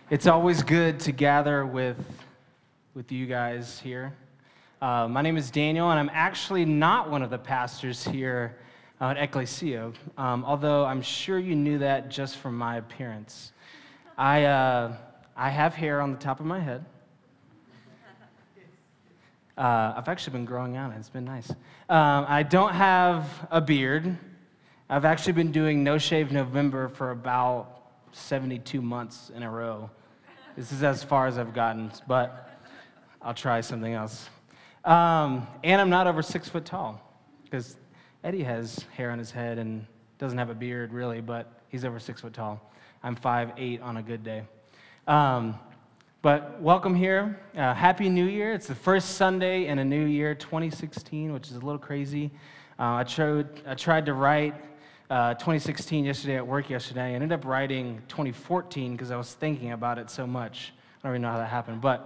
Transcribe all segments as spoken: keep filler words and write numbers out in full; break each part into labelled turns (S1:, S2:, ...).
S1: It's always good to gather with, with you guys here. Uh, my name is Daniel, and I'm actually not one of the pastors here uh, at Ecclesia, um, although I'm sure you knew that just from my appearance. I, uh, I have hair on the top of my head. Uh, I've actually been growing out, and it's been nice. Um, I don't have a beard. I've actually been doing No Shave November for about seventy-two months in a row. This is as far as I've gotten, but I'll try something else. Um, and I'm not over six foot tall, because Eddie has hair on his head and doesn't have a beard, really, but he's over six foot tall. I'm five eight on a good day. Um, but welcome here. Uh, Happy New Year. It's the first Sunday in a new year, twenty sixteen, which is a little crazy. Uh, I, tried, I tried to write Uh, twenty sixteen yesterday at work yesterday. I ended up writing twenty fourteen because I was thinking about it so much. I don't even know how that happened. But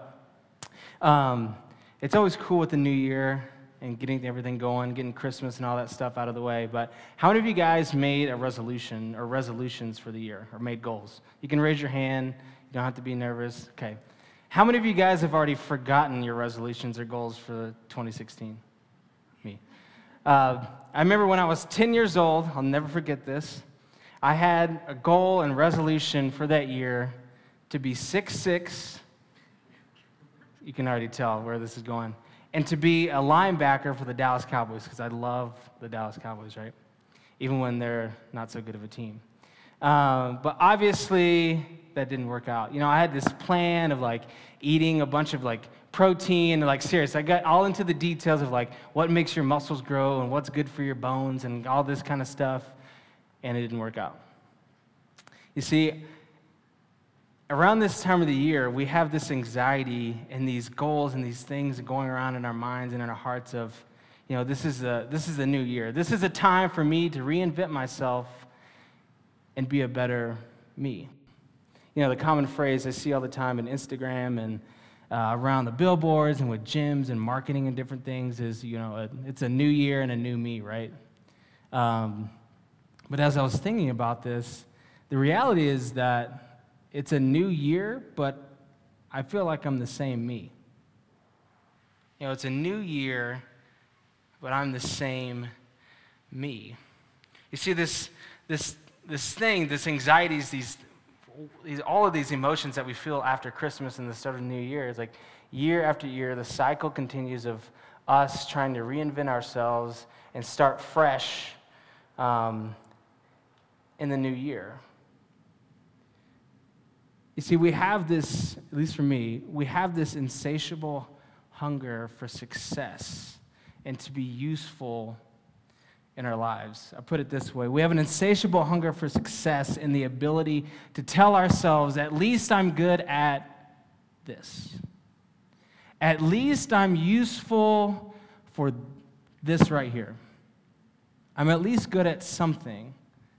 S1: um, it's always cool with the new year and getting everything going, getting Christmas and all that stuff out of the way. But how many of you guys made a resolution or resolutions for the year or made goals? You can raise your hand. You don't have to be nervous. Okay. How many of you guys have already forgotten your resolutions or goals for twenty sixteen? Me. Uh, I remember when I was ten years old, I'll never forget this, I had a goal and resolution for that year to be six foot six, you can already tell where this is going, and to be a linebacker for the Dallas Cowboys, because I love the Dallas Cowboys, right? Even when they're not so good of a team. Um, but obviously, that didn't work out. You know, I had this plan of like eating a bunch of like protein, like serious. I got all into the details of like what makes your muscles grow and what's good for your bones and all this kind of stuff, and it didn't work out. You see, around this time of the year, we have this anxiety and these goals and these things going around in our minds and in our hearts of, you know, this is a this is the new year. This is a time for me to reinvent myself and be a better me. You know, the common phrase I see all the time on Instagram and uh, around the billboards and with gyms and marketing and different things is, you know, a, it's a new year and a new me, right? Um, but as I was thinking about this, the reality is that it's a new year, but I feel like I'm the same me. You know, it's a new year, but I'm the same me. You see, this this this thing, this anxieties, these These, all of these emotions that we feel after Christmas and the start of the new year is like year after year, the cycle continues of us trying to reinvent ourselves and start fresh um, in the new year. You see, we have this, at least for me, we have this insatiable hunger for success and to be useful in our lives. I put it this way. We have an insatiable hunger for success and the ability to tell ourselves, at least I'm good at this. At least I'm useful for this right here. I'm at least good at something.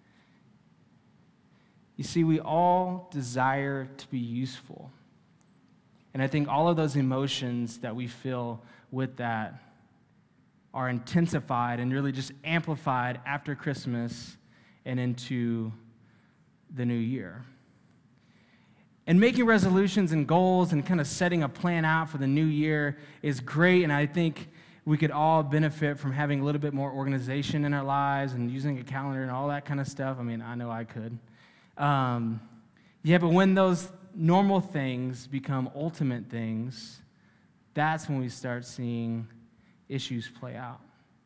S1: You see, we all desire to be useful. And I think all of those emotions that we feel with that are intensified and really just amplified after Christmas and into the new year. And making resolutions and goals and kind of setting a plan out for the new year is great, and I think we could all benefit from having a little bit more organization in our lives and using a calendar and all that kind of stuff. I mean, I know I could. Um, yeah, but when those normal things become ultimate things, that's when we start seeing issues play out.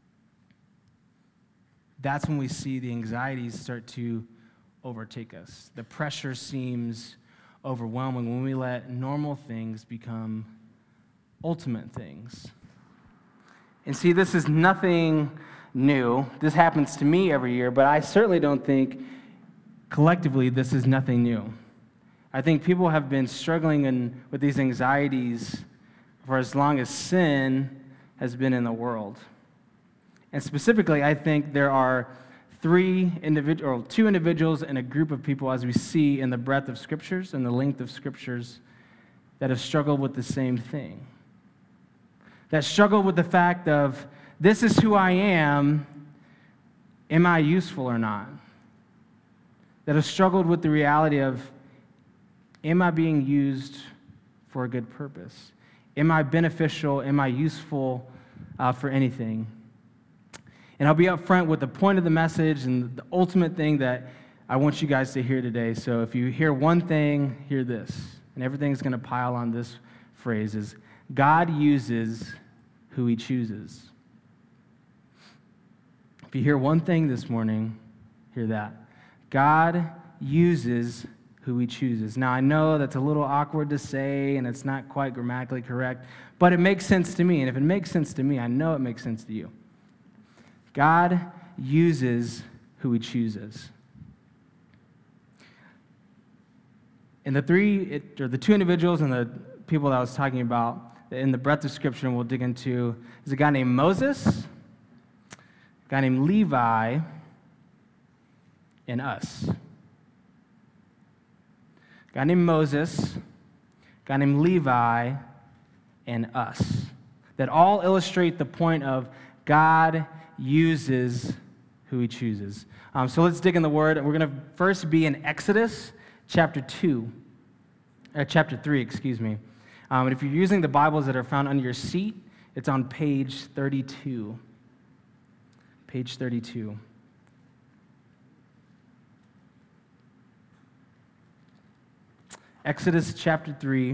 S1: That's when we see the anxieties start to overtake us. The pressure seems overwhelming when we let normal things become ultimate things. And see, this is nothing new. This happens to me every year, but I certainly don't think collectively this is nothing new. I think people have been struggling in, with these anxieties for as long as sin has been in the world. And specifically, I think there are three individual, or two individuals and a group of people, as we see in the breadth of scriptures and the length of scriptures, that have struggled with the same thing. That struggle with the fact of, this is who I am, am I useful or not? That have struggled with the reality of, Am I being used for a good purpose? Am I beneficial? Am I useful uh, for anything? And I'll be up front with the point of the message and the ultimate thing that I want you guys to hear today. So if you hear one thing, hear this. And everything's going to pile on this phrase is, God uses who he chooses. If you hear one thing this morning, hear that. God uses who he chooses. Now, I know that's a little awkward to say, and it's not quite grammatically correct, but it makes sense to me. And if it makes sense to me, I know it makes sense to you. God uses who he chooses. And the three, it, or the two individuals and the people that I was talking about in the breadth of Scripture we'll dig into is a guy named Moses, a guy named Levi, and us. A guy named Moses, a guy named Levi, and us. That all illustrate the point of God uses who he chooses. Um, so let's dig in the Word. We're going to first be in Exodus chapter two, uh, chapter three, excuse me. Um, and if you're using the Bibles that are found under your seat, it's on page thirty-two. Page thirty-two. Exodus chapter three.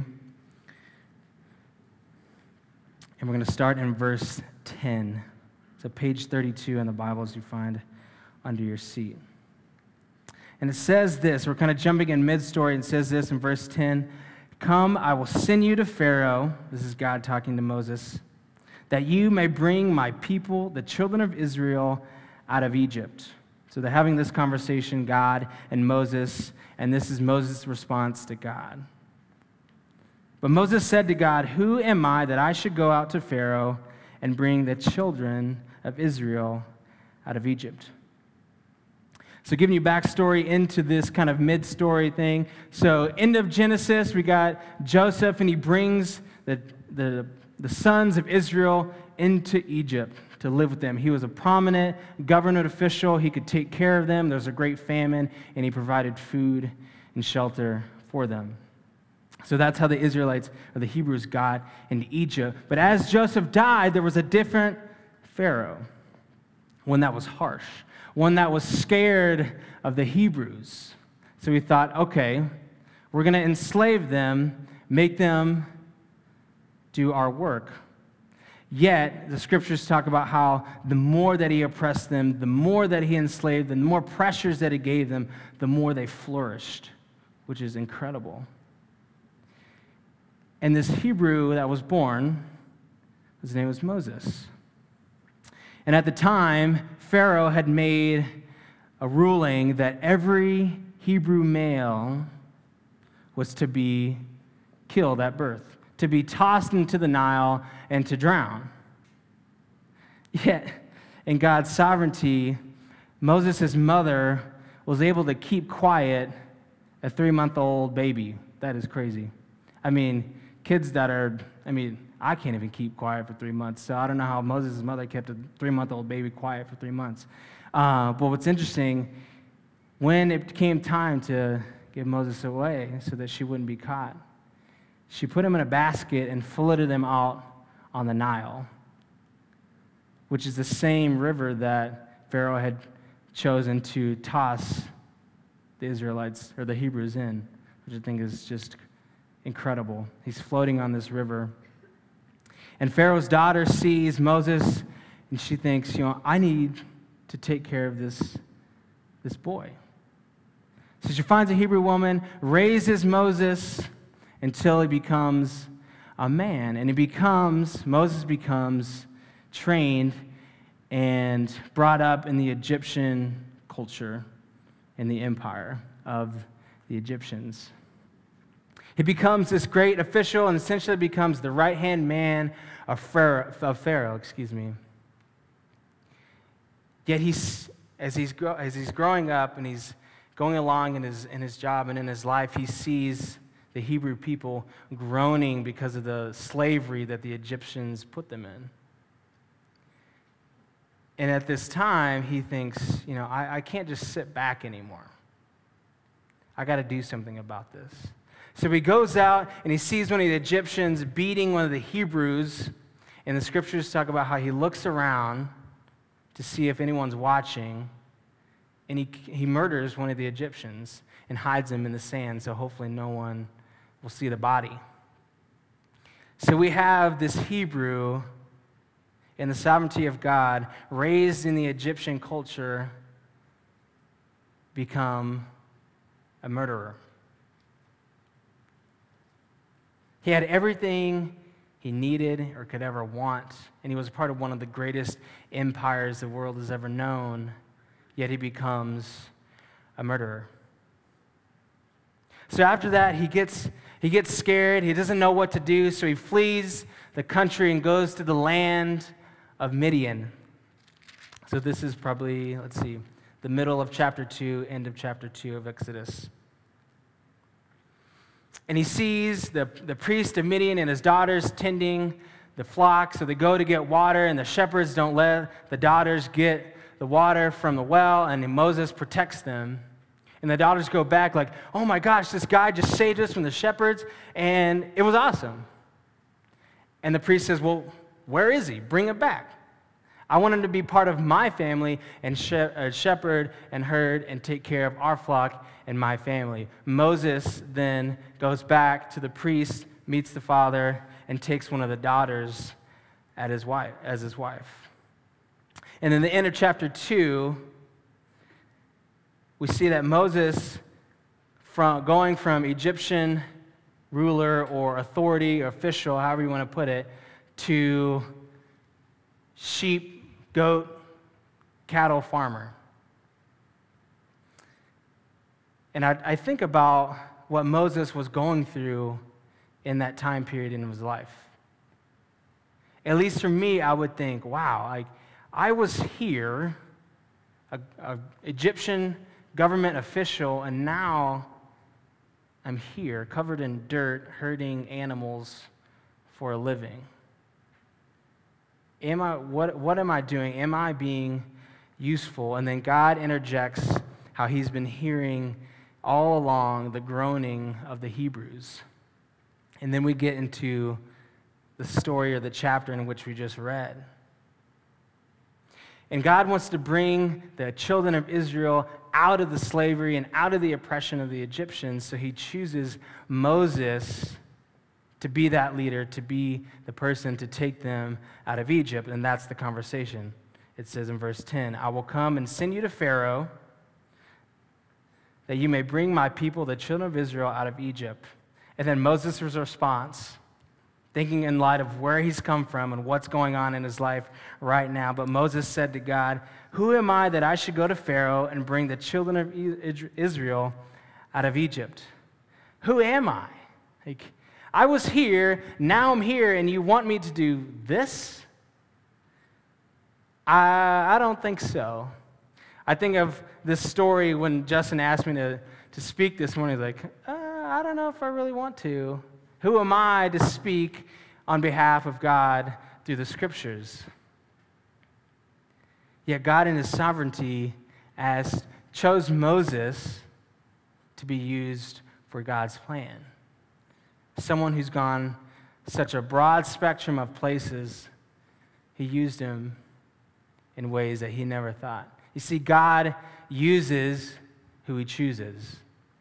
S1: And we're going to start in verse ten. So page thirty-two in the Bibles you find under your seat. And it says this, we're kind of jumping in mid-story, and it says this in verse ten, "Come, I will send you to Pharaoh," this is God talking to Moses, "that you may bring my people, the children of Israel, out of Egypt." So they're having this conversation, God and Moses, and this is Moses' response to God. But Moses said to God, "Who am I that I should go out to Pharaoh and bring the children of Israel out of Egypt?" So giving you backstory into this kind of mid-story thing. So end of Genesis, we got Joseph, and he brings the, the, the sons of Israel into Egypt to live with them. He was a prominent government official. He could take care of them. There was a great famine, and he provided food and shelter for them. So that's how the Israelites, or the Hebrews, got into Egypt. But as Joseph died, there was a different Pharaoh, one that was harsh, one that was scared of the Hebrews. So he thought, okay, we're going to enslave them, make them do our work. Yet, the scriptures talk about how the more that he oppressed them, the more that he enslaved them, the more pressures that he gave them, the more they flourished, which is incredible. And this Hebrew that was born, his name was Moses. And at the time, Pharaoh had made a ruling that every Hebrew male was to be killed at birth, to be tossed into the Nile and to drown. Yet, in God's sovereignty, Moses' mother was able to keep quiet a three-month-old baby. That is crazy. I mean, kids that are, I mean, I can't even keep quiet for three months, so I don't know how Moses' mother kept a three-month-old baby quiet for three months. Uh, but what's interesting, when it came time to give Moses away so that she wouldn't be caught, she put him in a basket and floated him out on the Nile, which is the same river that Pharaoh had chosen to toss the Israelites, or the Hebrews, in, which I think is just incredible. He's floating on this river. And Pharaoh's daughter sees Moses, and she thinks, you know, I need to take care of this, this boy. So she finds a Hebrew woman, raises Moses until he becomes a man. And he becomes, Moses becomes trained and brought up in the Egyptian culture, in the empire of the Egyptians. He becomes this great official and essentially becomes the right-hand man of Pharaoh, of Pharaoh, excuse me. Yet he's, as he's, as he's growing up and he's going along in his, in his job and in his life, he sees the Hebrew people groaning because of the slavery that the Egyptians put them in. And at this time, he thinks, you know, I, I can't just sit back anymore. I got to do something about this. So he goes out and he sees one of the Egyptians beating one of the Hebrews, and the scriptures talk about how he looks around to see if anyone's watching, and he, he murders one of the Egyptians and hides him in the sand, so hopefully no one will see the body. So we have this Hebrew in the sovereignty of God, raised in the Egyptian culture, become a murderer. He had everything he needed or could ever want, and he was a part of one of the greatest empires the world has ever known, yet he becomes a murderer. So after that, he gets he gets scared. He doesn't know what to do, so he flees the country and goes to the land of Midian. So this is probably, let's see, the middle of chapter two, end of chapter two of Exodus. And he sees the, the priest of Midian and his daughters tending the flock, so they go to get water, and the shepherds don't let the daughters get the water from the well, and Moses protects them. And the daughters go back like, oh my gosh, this guy just saved us from the shepherds, and it was awesome. And the priest says, well, where is he? Bring him back. I want him to be part of my family and she- uh, shepherd and herd and take care of our flock and my family. Moses then goes back to the priest, meets the father, and takes one of the daughters at his wife, as his wife. And in the end of chapter two, we see that Moses, from going from Egyptian ruler or authority or official, however you want to put it, to sheep, goat, cattle farmer. And I, I think about what Moses was going through in that time period in his life. At least for me, I would think, wow, I, I was here, a, a Egyptian government official, and now I'm here, covered in dirt, herding animals for a living. Am I, what, what am I doing? Am I being useful? And then God interjects how he's been hearing all along the groaning of the Hebrews. And then we get into the story or the chapter in which we just read. And God wants to bring the children of Israel out of the slavery and out of the oppression of the Egyptians, so he chooses Moses to be that leader, to be the person to take them out of Egypt. And that's the conversation. It says in verse ten, I will come and send you to Pharaoh, that you may bring my people, the children of Israel, out of Egypt. And then Moses' response, thinking in light of where he's come from and what's going on in his life right now. But Moses said to God, who am I that I should go to Pharaoh and bring the children of Israel out of Egypt? Who am I? Like, I was here, now I'm here, and you want me to do this? I, I don't think so. I think of this story when Justin asked me to, to speak this morning. He's like, uh, I don't know if I really want to. Who am I to speak on behalf of God through the scriptures? Yet God in his sovereignty as chose Moses to be used for God's plan. Someone who's gone such a broad spectrum of places, he used him in ways that he never thought. You see, God uses who he chooses.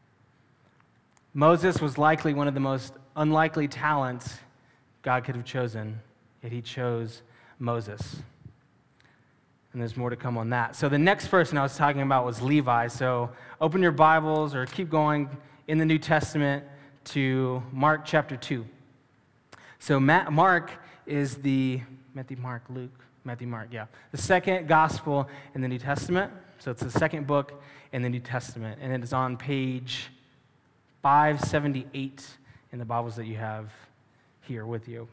S1: Moses was likely one of the most unlikely talents God could have chosen, yet he chose Moses. And there's more to come on that. So the next person I was talking about was Levi. So open your Bibles or keep going in the New Testament to Mark chapter two. So Mark is the, Matthew, Mark, Luke, Matthew, Mark, yeah. The second gospel in the New Testament. So it's the second book in the New Testament. And it is on page five seventy-eight in the Bibles that you have here with you.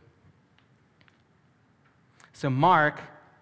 S1: So Mark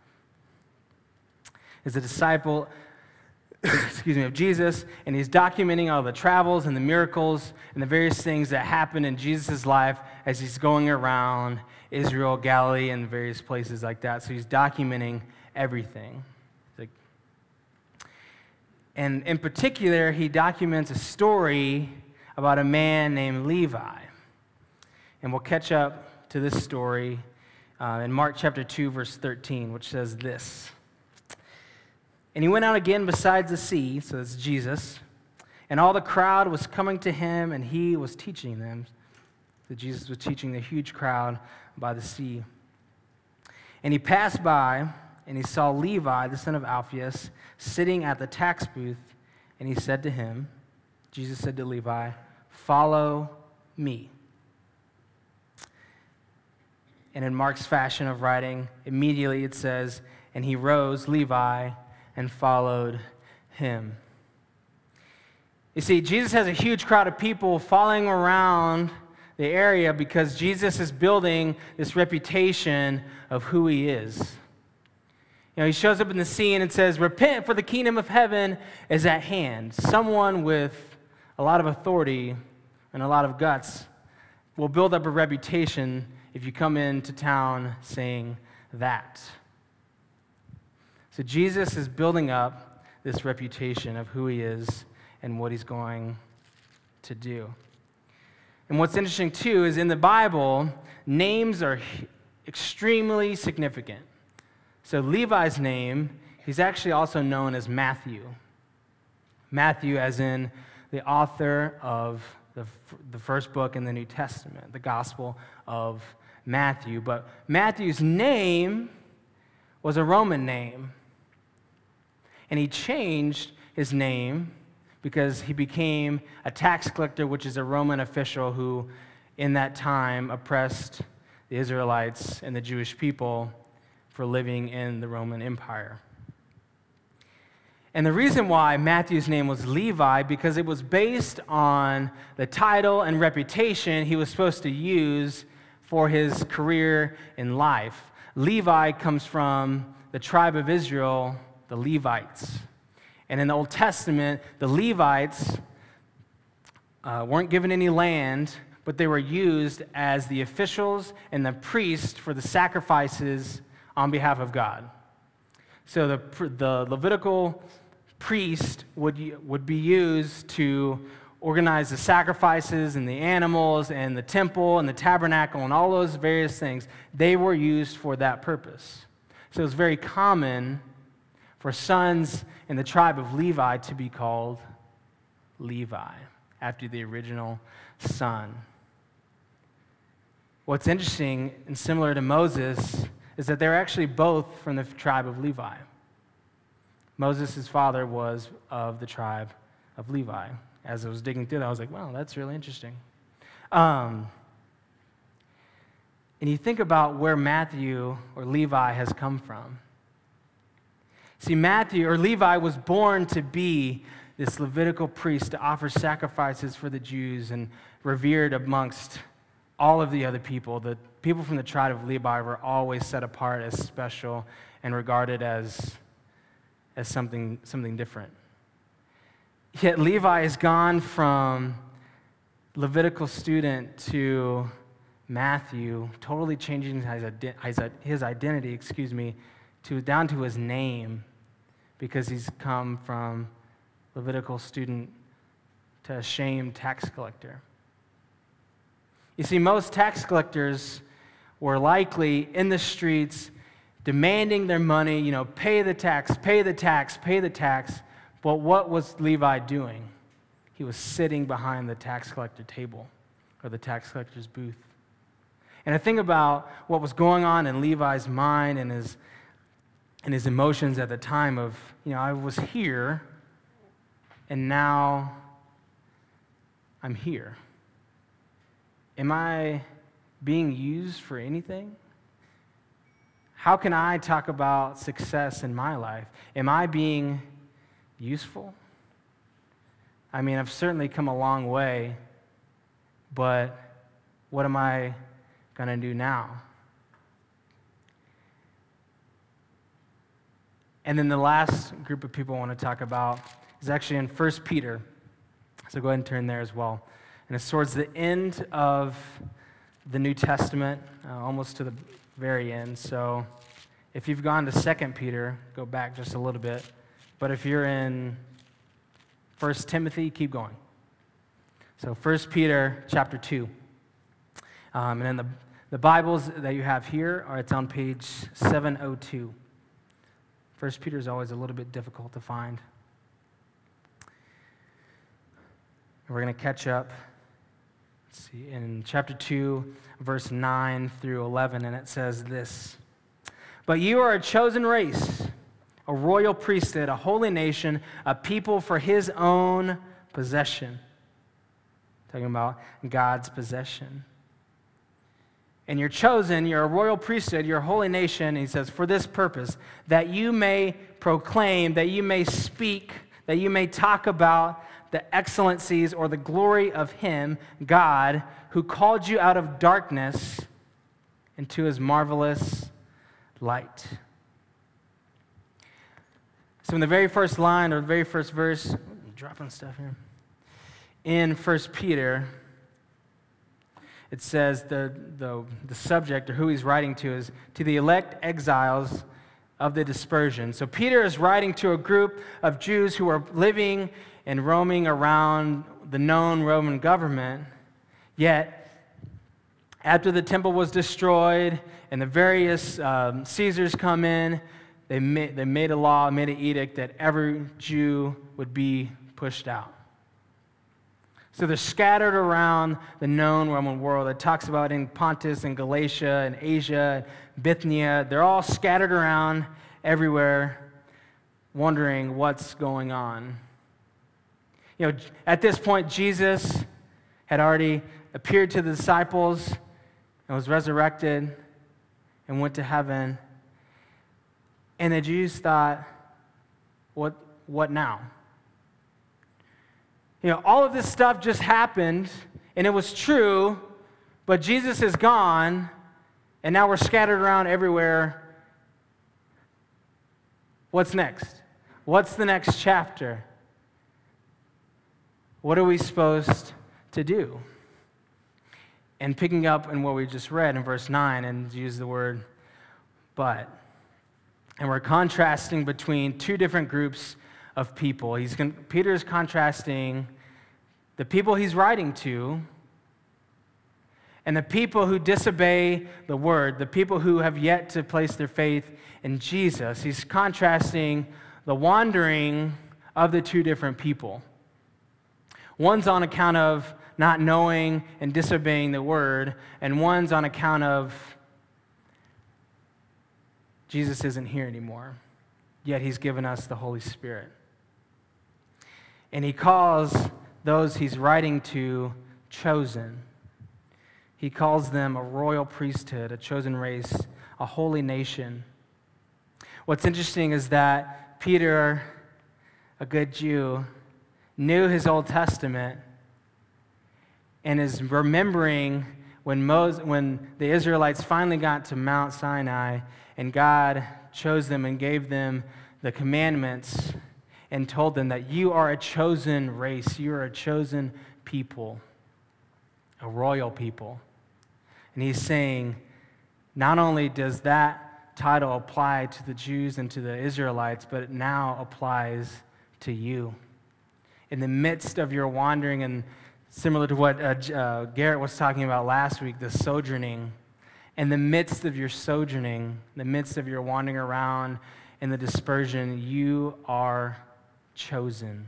S1: is a disciple excuse me, of Jesus, and he's documenting all the travels and the miracles and the various things that happen in Jesus' life as he's going around Israel, Galilee, and various places like that. So he's documenting everything. Like, and in particular, he documents a story about a man named Levi. And we'll catch up to this story uh, in Mark chapter two, verse thirteen, which says this. And he went out again beside the sea, so that's Jesus, and all the crowd was coming to him, and he was teaching them. So Jesus was teaching the huge crowd by the sea. And he passed by, and he saw Levi, the son of Alphaeus, sitting at the tax booth, and he said to him, Jesus said to Levi, "Follow me." And in Mark's fashion of writing, immediately it says, and he rose, Levi, and followed him. You see, Jesus has a huge crowd of people following around the area because Jesus is building this reputation of who he is. You know, he shows up in the scene and says, "Repent, for the kingdom of heaven is at hand." Someone with a lot of authority and a lot of guts will build up a reputation if you come into town saying that. So Jesus is building up this reputation of who he is and what he's going to do. And what's interesting, too, is in the Bible, names are extremely significant. So Levi's name, he's actually also known as Matthew. Matthew as in the author of the, the first book in the New Testament, the Gospel of Matthew. But Matthew's name was a Roman name. And he changed his name because he became a tax collector, which is a Roman official who, in that time, oppressed the Israelites and the Jewish people for living in the Roman Empire. And the reason why Matthew's name was Levi, because it was based on the title and reputation he was supposed to use for his career in life. Levi comes from the tribe of Israel, the Levites. And in the Old Testament, the Levites uh, weren't given any land, but they were used as the officials and the priests for the sacrifices on behalf of God. So the, the Levitical priest would, would be used to organize the sacrifices and the animals and the temple and the tabernacle and all those various things. They were used for that purpose. So it was very common for sons in the tribe of Levi to be called Levi, after the original son. What's interesting and similar to Moses is that they're actually both from the tribe of Levi. Moses' father was of the tribe of Levi. As I was digging through that, I was like, wow, that's really interesting. Um, and you think about where Matthew or Levi has come from. See, Matthew or Levi was born to be this Levitical priest to offer sacrifices for the Jews and revered amongst all of the other people. The people from the tribe of Levi were always set apart as special and regarded as, as something, something different. Yet Levi has gone from Levitical student to Matthew, totally changing his, his identity, excuse me, to down to his name, because he's come from Levitical student to a shamed tax collector. You see, most tax collectors were likely in the streets demanding their money, you know, pay the tax, pay the tax, pay the tax. But what was Levi doing? He was sitting behind the tax collector table or the tax collector's booth. And I think about what was going on in Levi's mind and his and his emotions at the time of, you know, I was here, and now I'm here. Am I being used for anything? How can I talk about success in my life? Am I being useful? I mean, I've certainly come a long way, but what am I going to do now? And then the last group of people I want to talk about is actually in First Peter. So go ahead and turn there as well. And it's towards the end of the New Testament, uh, almost to the very end. So if you've gone to Second Peter, go back just a little bit. But if you're in First Timothy, keep going. So First Peter chapter two. Um, and then the, the Bibles that you have here, are it's on page seven oh two. First Peter is always a little bit difficult to find. And we're going to catch up. Let's see, in chapter two, verse nine through eleven, and it says this. But you are a chosen race, a royal priesthood, a holy nation, a people for his own possession. Talking about God's possession. And you're chosen, you're a royal priesthood, you're a holy nation, he says, for this purpose, that you may proclaim, that you may speak, that you may talk about the excellencies or the glory of him, God, who called you out of darkness into his marvelous light. So in the very first line or the very first verse, I'm dropping stuff here. In First Peter, it says the, the, the subject or who he's writing to is to the elect exiles of the dispersion. So Peter is writing to a group of Jews who are living and roaming around the known Roman government, yet after the temple was destroyed and the various um, Caesars come in, they made, they made a law, made an edict that every Jew would be pushed out. So they're scattered around the known Roman world. It talks about in Pontus and Galatia and Asia, Bithynia. They're all scattered around everywhere, wondering what's going on. You know, at this point, Jesus had already appeared to the disciples and was resurrected and went to heaven. And the Jews thought, what, what now? You know, all of this stuff just happened, and it was true, but Jesus is gone, and now we're scattered around everywhere. What's next? What's the next chapter? What are we supposed to do? And picking up in what we just read in verse nine, and use the word but. And we're contrasting between two different groups of people. He's Peter's contrasting the people he's writing to and the people who disobey the word, the people who have yet to place their faith in Jesus. He's contrasting the wandering of the two different people. One's on account of not knowing and disobeying the word, and one's on account of Jesus isn't here anymore, yet he's given us the Holy Spirit. And he calls those he's writing to chosen. He calls them a royal priesthood, a chosen race, a holy nation. What's interesting is that Peter, a good Jew, knew his Old Testament and is remembering when Moses, when the Israelites finally got to Mount Sinai and God chose them and gave them the commandments and told them that you are a chosen race, you are a chosen people, a royal people. And he's saying, not only does that title apply to the Jews and to the Israelites, but it now applies to you. In the midst of your wandering, and similar to what uh, uh, Garrett was talking about last week, the sojourning, in the midst of your sojourning, in the midst of your wandering around in the dispersion, you are chosen.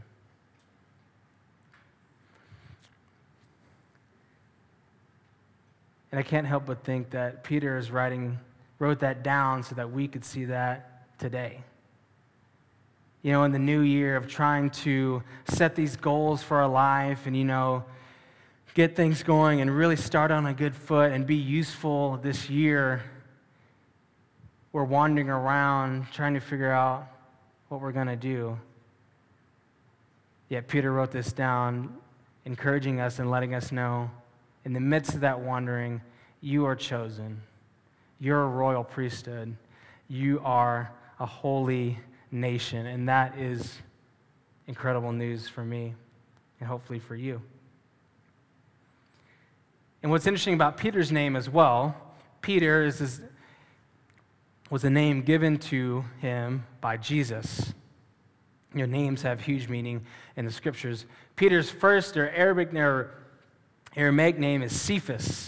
S1: And I can't help but think that Peter is writing, wrote that down so that we could see that today. You know, in the new year of trying to set these goals for our life and, you know, get things going and really start on a good foot and be useful this year, we're wandering around trying to figure out what we're going to do. Yet Peter wrote this down, encouraging us and letting us know, in the midst of that wandering, you are chosen. You're a royal priesthood. You are a holy nation. And that is incredible news for me and hopefully for you. And what's interesting about Peter's name as well, Peter is his, was a name given to him by Jesus. Your names have huge meaning in the scriptures. Peter's first or Arabic or Aramaic name is Cephas.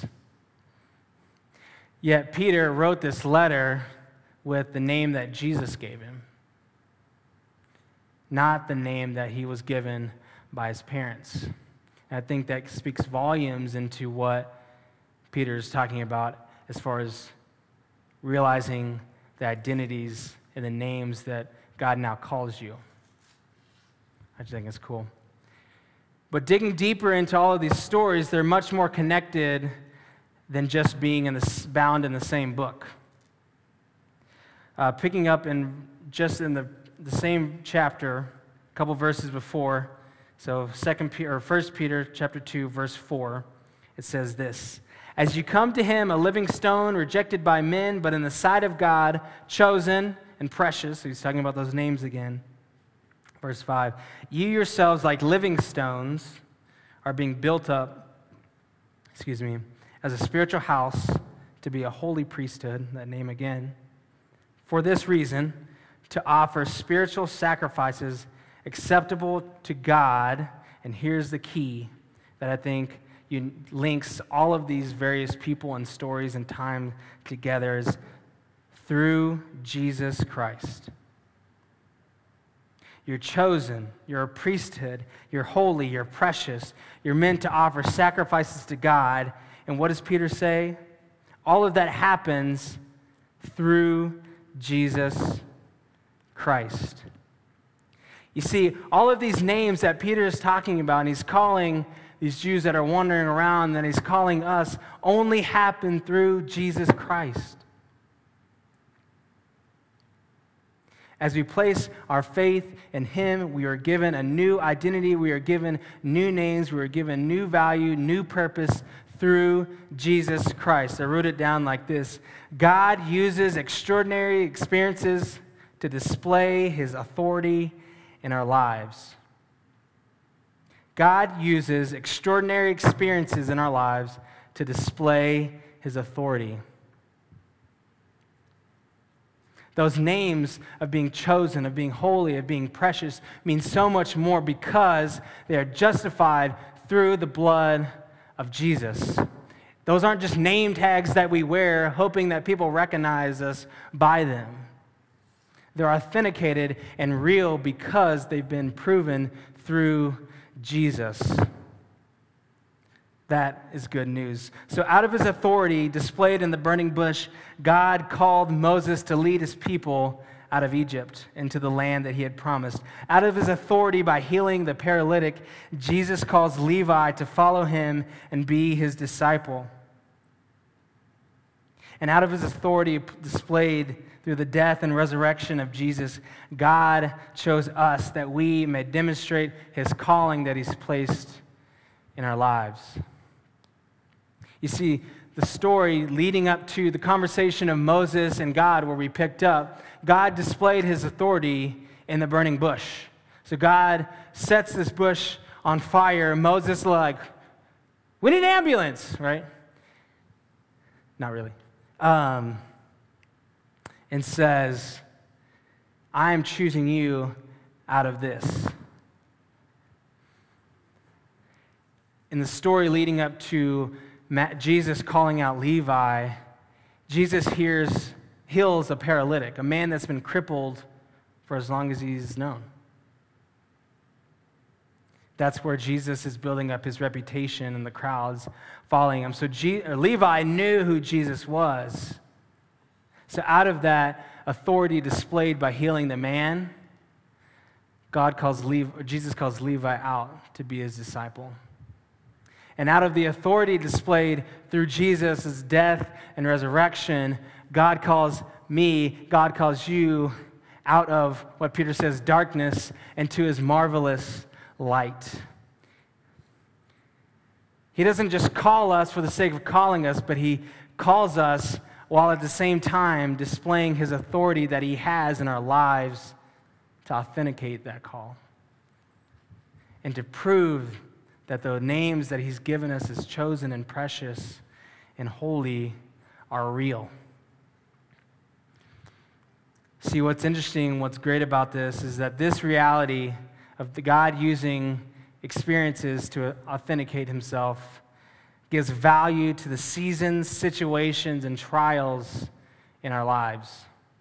S1: Yet Peter wrote this letter with the name that Jesus gave him, not the name that he was given by his parents. And I think that speaks volumes into what Peter is talking about as far as realizing the identities and the names that God now calls you. I just think it's cool. But digging deeper into all of these stories, they're much more connected than just being in the, bound in the same book. Uh, picking up in just in the, the same chapter, a couple verses before, so Second Peter or First Peter chapter two, verse four, it says this: "As you come to him, a living stone, rejected by men, but in the sight of God, chosen and precious." So he's talking about those names again. Verse five, "You yourselves, like living stones, are being built up, excuse me, as a spiritual house to be a holy priesthood," that name again, "for this reason, to offer spiritual sacrifices acceptable to God." And here's the key that I think you, links all of these various people and stories and time together, is through Jesus Christ. You're chosen, you're a priesthood, you're holy, you're precious, you're meant to offer sacrifices to God. And what does Peter say? All of that happens through Jesus Christ. You see, all of these names that Peter is talking about, and he's calling these Jews that are wandering around, and he's calling us, only happen through Jesus Christ. As we place our faith in him, we are given a new identity, we are given new names, we are given new value, new purpose through Jesus Christ. I wrote it down like this: God uses extraordinary experiences to display his authority in our lives. God uses extraordinary experiences in our lives to display his authority. Those names of being chosen, of being holy, of being precious mean so much more because they are justified through the blood of Jesus. Those aren't just name tags that we wear hoping that people recognize us by them. They're authenticated and real because they've been proven through Jesus. That is good news. So out of his authority displayed in the burning bush, God called Moses to lead his people out of Egypt into the land that he had promised. Out of his authority by healing the paralytic, Jesus calls Levi to follow him and be his disciple. And out of his authority displayed through the death and resurrection of Jesus, God chose us that we may demonstrate his calling that he's placed in our lives. You see, the story leading up to the conversation of Moses and God where we picked up, God displayed his authority in the burning bush. So God sets this bush on fire. Moses is like, "We need an ambulance," right? Not really. Um, and says, "I am choosing you out of this." In the story leading up to Jesus calling out Levi, Jesus hears, heals a paralytic, a man that's been crippled for as long as he's known. That's where Jesus is building up his reputation and the crowds following him. So G- Levi knew who Jesus was. So out of that authority displayed by healing the man, God calls Levi, Jesus calls Levi out to be his disciple. And out of the authority displayed through Jesus' death and resurrection, God calls me, God calls you out of what Peter says, darkness, into his marvelous light. He doesn't just call us for the sake of calling us, but he calls us while at the same time displaying his authority that he has in our lives to authenticate that call and to prove that the names that he's given us as chosen and precious and holy are real. See, what's interesting, what's great about this is that this reality of the God using experiences to authenticate himself gives value to the seasons, situations, and trials in our lives.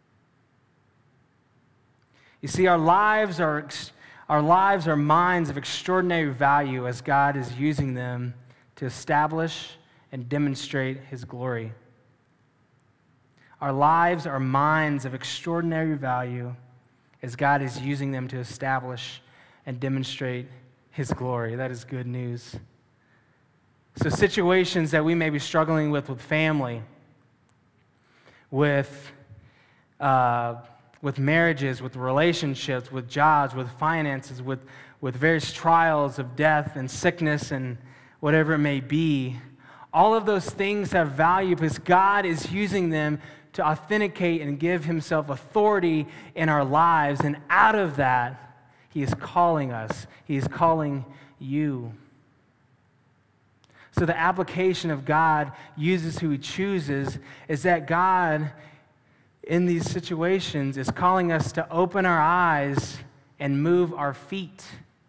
S1: You see, our lives are our lives are minds of extraordinary value as God is using them to establish and demonstrate his glory. Our lives are minds of extraordinary value as God is using them to establish and demonstrate his glory. That is good news. So situations that we may be struggling with with family, with, uh, with marriages, with relationships, with jobs, with finances, with, with various trials of death and sickness and whatever it may be, all of those things have value because God is using them to authenticate and give himself authority in our lives. And out of that, he is calling us. He is calling you. So the application of God uses who he chooses is that God, in these situations, is calling us to open our eyes and move our feet.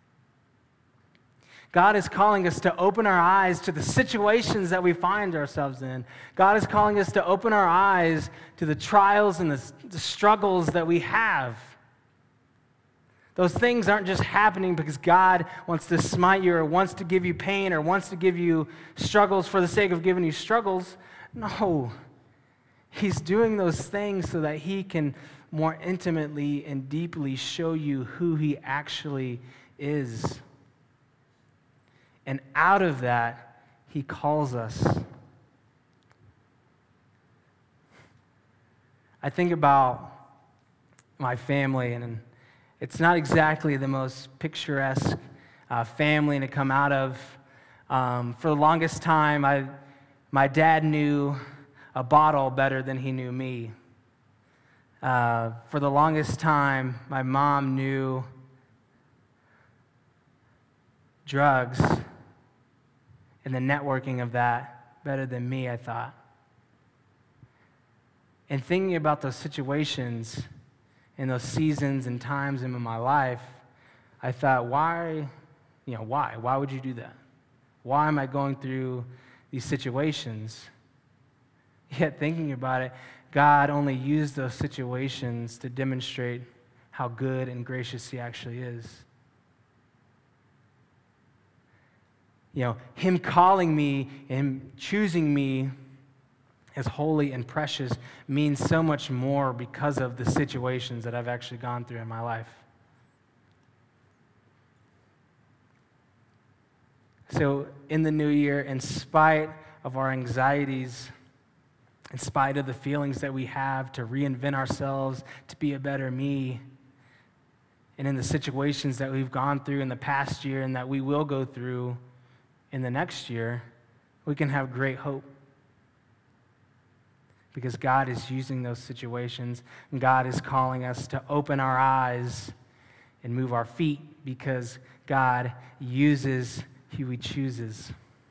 S1: God is calling us to open our eyes to the situations that we find ourselves in. God is calling us to open our eyes to the trials and the, the struggles that we have. Those things aren't just happening because God wants to smite you or wants to give you pain or wants to give you struggles for the sake of giving you struggles. No. He's doing those things so that he can more intimately and deeply show you who he actually is. And out of that, he calls us. I think about my family, and it's not exactly the most picturesque uh, family to come out of. Um, for the longest time, I, my dad knew a bottle better than he knew me. Uh, for the longest time, my mom knew drugs and the networking of that better than me, I thought. And thinking about those situations and those seasons and times in my life, I thought, why, you know, why? Why would you do that? Why am I going through these situations? Yet thinking about it, God only used those situations to demonstrate how good and gracious he actually is. You know, him calling me and choosing me as holy and precious means so much more because of the situations that I've actually gone through in my life. So in the new year, in spite of our anxieties, in spite of the feelings that we have to reinvent ourselves, to be a better me, and in the situations that we've gone through in the past year and that we will go through in the next year, we can have great hope. Because God is using those situations, and God is calling us to open our eyes and move our feet because God uses who he chooses.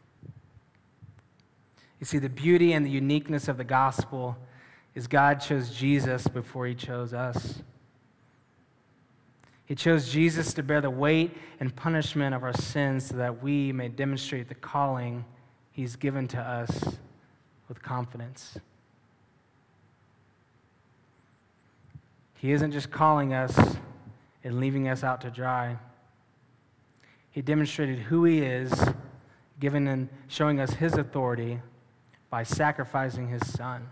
S1: You see, the beauty and the uniqueness of the gospel is God chose Jesus before he chose us. He chose Jesus to bear the weight and punishment of our sins so that we may demonstrate the calling he's given to us with confidence. He isn't just calling us and leaving us out to dry. He demonstrated who he is, giving and showing us his authority by sacrificing his son.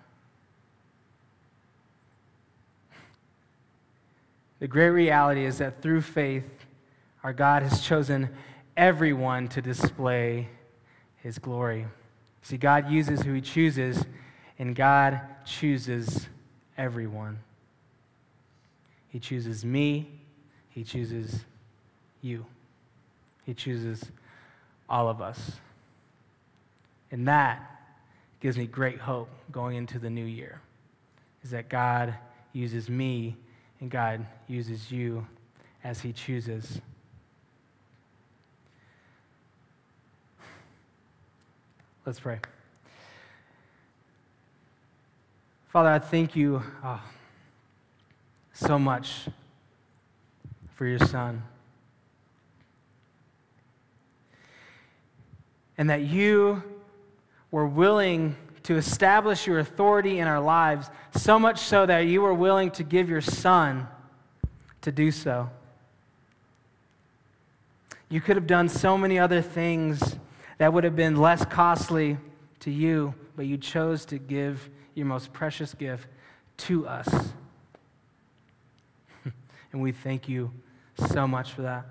S1: The great reality is that through faith, our God has chosen everyone to display his glory. See, God uses who he chooses, and God chooses everyone. He chooses me. He chooses you. He chooses all of us. And that gives me great hope going into the new year, is that God uses me and God uses you as he chooses. Let's pray. Father, I thank you. Oh, so much for your Son. And that you were willing to establish your authority in our lives, so much so that you were willing to give your Son to do so. You could have done so many other things that would have been less costly to you, but you chose to give your most precious gift to us. And we thank you so much for that.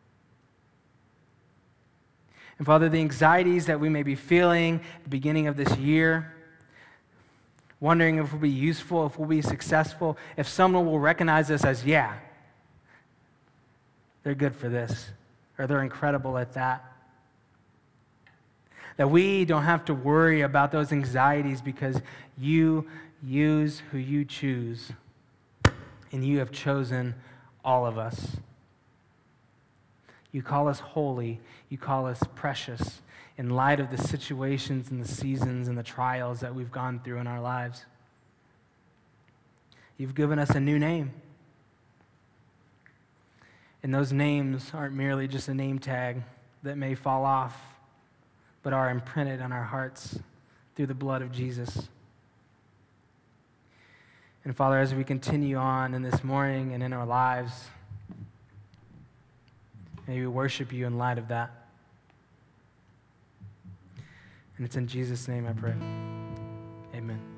S1: And Father, the anxieties that we may be feeling at the beginning of this year, wondering if we'll be useful, if we'll be successful, if someone will recognize us as, yeah, they're good for this, or they're incredible at that. That we don't have to worry about those anxieties because you use who you choose, and you have chosen all of us. You call us holy. You call us precious in light of the situations and the seasons and the trials that we've gone through in our lives. You've given us a new name. And those names aren't merely just a name tag that may fall off, but are imprinted on our hearts through the blood of Jesus. And Father, as we continue on in this morning and in our lives, may we worship you in light of that. And it's in Jesus' name I pray. Amen.